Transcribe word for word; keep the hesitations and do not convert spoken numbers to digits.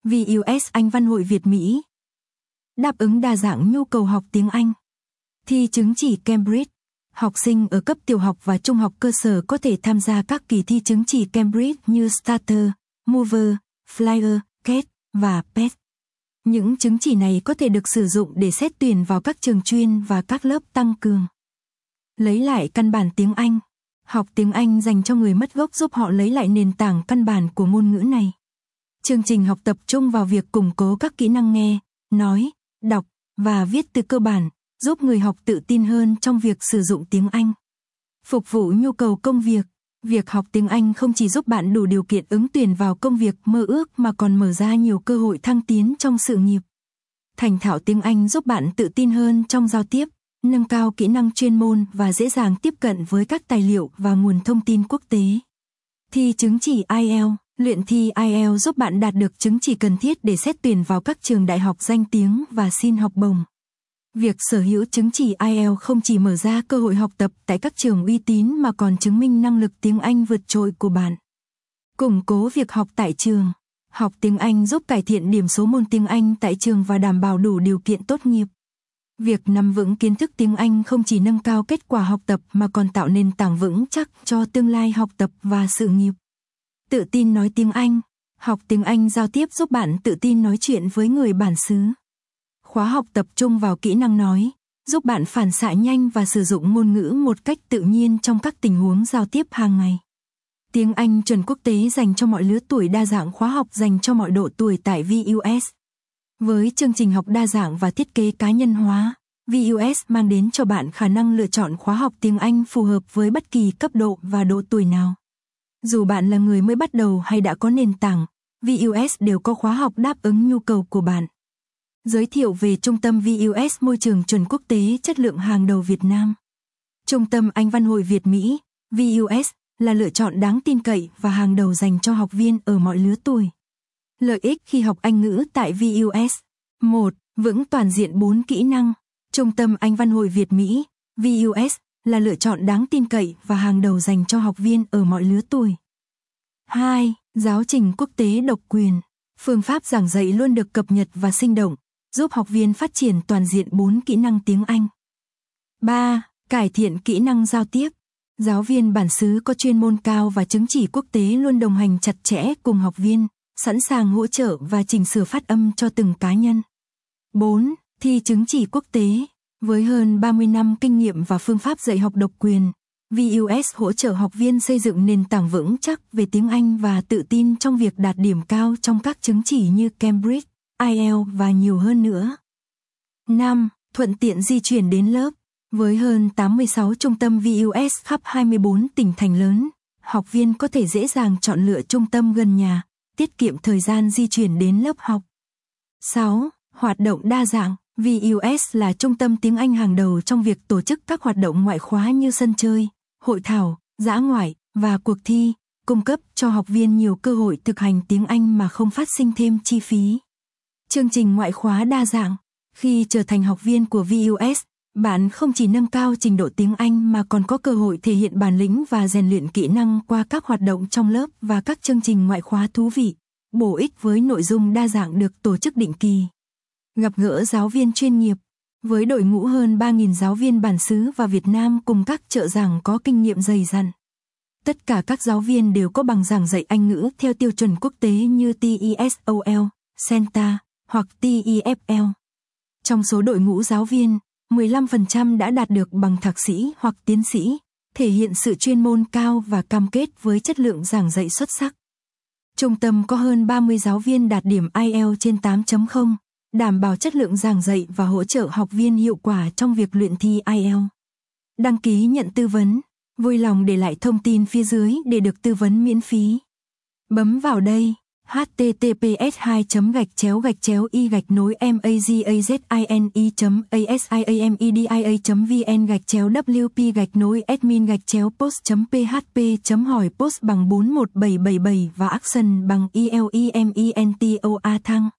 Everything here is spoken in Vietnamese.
vê u ét Anh văn hội Việt Mỹ. Đáp ứng đa dạng nhu cầu học tiếng Anh. Thi chứng chỉ Cambridge. Học sinh ở cấp tiểu học và trung học cơ sở có thể tham gia các kỳ thi chứng chỉ Cambridge như Starter, Mover, Flyer, Cat và pét. Những chứng chỉ này có thể được sử dụng để xét tuyển vào các trường chuyên và các lớp tăng cường. Lấy lại căn bản tiếng Anh. Học tiếng Anh dành cho người mất gốc giúp họ lấy lại nền tảng căn bản của ngôn ngữ này. Chương trình học tập trung vào việc củng cố các kỹ năng nghe, nói, đọc và viết từ cơ bản, giúp người học tự tin hơn trong việc sử dụng tiếng Anh. Phục vụ nhu cầu công việc. Việc học tiếng Anh không chỉ giúp bạn đủ điều kiện ứng tuyển vào công việc mơ ước mà còn mở ra nhiều cơ hội thăng tiến trong sự nghiệp. Thành thạo tiếng Anh giúp bạn tự tin hơn trong giao tiếp, nâng cao kỹ năng chuyên môn và dễ dàng tiếp cận với các tài liệu và nguồn thông tin quốc tế. Thi chứng chỉ ai eo. Luyện thi ai eo giúp bạn đạt được chứng chỉ cần thiết để xét tuyển vào các trường đại học danh tiếng và xin học bổng. Việc sở hữu chứng chỉ ai eo không chỉ mở ra cơ hội học tập tại các trường uy tín mà còn chứng minh năng lực tiếng Anh vượt trội của bạn. Củng cố việc học tại trường. Học tiếng Anh giúp cải thiện điểm số môn tiếng Anh tại trường và đảm bảo đủ điều kiện tốt nghiệp. Việc nắm vững kiến thức tiếng Anh không chỉ nâng cao kết quả học tập mà còn tạo nền tảng vững chắc cho tương lai học tập và sự nghiệp. Tự tin nói tiếng Anh. Học tiếng Anh giao tiếp giúp bạn tự tin nói chuyện với người bản xứ. Khóa học tập trung vào kỹ năng nói, giúp bạn phản xạ nhanh và sử dụng ngôn ngữ một cách tự nhiên trong các tình huống giao tiếp hàng ngày. Tiếng Anh chuẩn quốc tế dành cho mọi lứa tuổi, đa dạng khóa học dành cho mọi độ tuổi tại vê u ét. Với chương trình học đa dạng và thiết kế cá nhân hóa, vê u ét mang đến cho bạn khả năng lựa chọn khóa học tiếng Anh phù hợp với bất kỳ cấp độ và độ tuổi nào. Dù bạn là người mới bắt đầu hay đã có nền tảng, vê u ét đều có khóa học đáp ứng nhu cầu của bạn. Giới thiệu về Trung tâm vê u ét môi trường chuẩn quốc tế chất lượng hàng đầu Việt Nam. Trung tâm Anh văn hội Việt Mỹ, vê u ét, là lựa chọn đáng tin cậy và hàng đầu dành cho học viên ở mọi lứa tuổi. Lợi ích khi học Anh ngữ tại vê u ét. một. Vững toàn diện bốn kỹ năng. Trung tâm Anh văn hội Việt Mỹ, vê u ét, là lựa chọn đáng tin cậy và hàng đầu dành cho học viên ở mọi lứa tuổi. hai. Giáo trình quốc tế độc quyền. Phương pháp giảng dạy luôn được cập nhật và sinh động, giúp học viên phát triển toàn diện bốn kỹ năng tiếng Anh. ba. Cải thiện kỹ năng giao tiếp. Giáo viên bản xứ có chuyên môn cao và chứng chỉ quốc tế luôn đồng hành chặt chẽ cùng học viên, sẵn sàng hỗ trợ và chỉnh sửa phát âm cho từng cá nhân. bốn. Thi chứng chỉ quốc tế. Với hơn ba mươi năm kinh nghiệm và phương pháp dạy học độc quyền, vê u ét hỗ trợ học viên xây dựng nền tảng vững chắc về tiếng Anh và tự tin trong việc đạt điểm cao trong các chứng chỉ như Cambridge, ai eo và nhiều hơn nữa. năm. Thuận tiện di chuyển đến lớp. Với hơn tám mươi sáu trung tâm vê u ét khắp hai mươi bốn tỉnh thành lớn, học viên có thể dễ dàng chọn lựa trung tâm gần nhà, tiết kiệm thời gian di chuyển đến lớp học. sáu. Hoạt động đa dạng. vê u ét là trung tâm tiếng Anh hàng đầu trong việc tổ chức các hoạt động ngoại khóa như sân chơi, hội thảo, dã ngoại và cuộc thi, cung cấp cho học viên nhiều cơ hội thực hành tiếng Anh mà không phát sinh thêm chi phí. Chương trình ngoại khóa đa dạng. Khi trở thành học viên của vê u ét, bạn không chỉ nâng cao trình độ tiếng Anh mà còn có cơ hội thể hiện bản lĩnh và rèn luyện kỹ năng qua các hoạt động trong lớp và các chương trình ngoại khóa thú vị, bổ ích với nội dung đa dạng được tổ chức định kỳ. Gặp gỡ giáo viên chuyên nghiệp. Với đội ngũ hơn ba nghìn giáo viên bản xứ và Việt Nam cùng các trợ giảng có kinh nghiệm dày dặn. Tất cả các giáo viên đều có bằng giảng dạy Anh ngữ theo tiêu chuẩn quốc tế như tê e ét o lờ, CENTA hoặc tê e ép lờ. Trong số đội ngũ giáo viên, mười lăm phần trăm đã đạt được bằng thạc sĩ hoặc tiến sĩ, thể hiện sự chuyên môn cao và cam kết với chất lượng giảng dạy xuất sắc. Trung tâm có hơn ba mươi giáo viên đạt điểm ai eo trên tám chấm không, đảm bảo chất lượng giảng dạy và hỗ trợ học viên hiệu quả trong việc luyện thi ai eo. Đăng ký nhận tư vấn, vui lòng để lại thông tin phía dưới để được tư vấn miễn phí. Bấm vào đây. h t t p s hai gạch chéo gạch chéo y gạch nối magazine chấm asiamedia chấm vn gạch chéo wp gạch nối admin gạch chéo post chấm php chấm hỏi post bằng bốn một bảy bảy bảy và action bằng e l e m e n t o a thăng.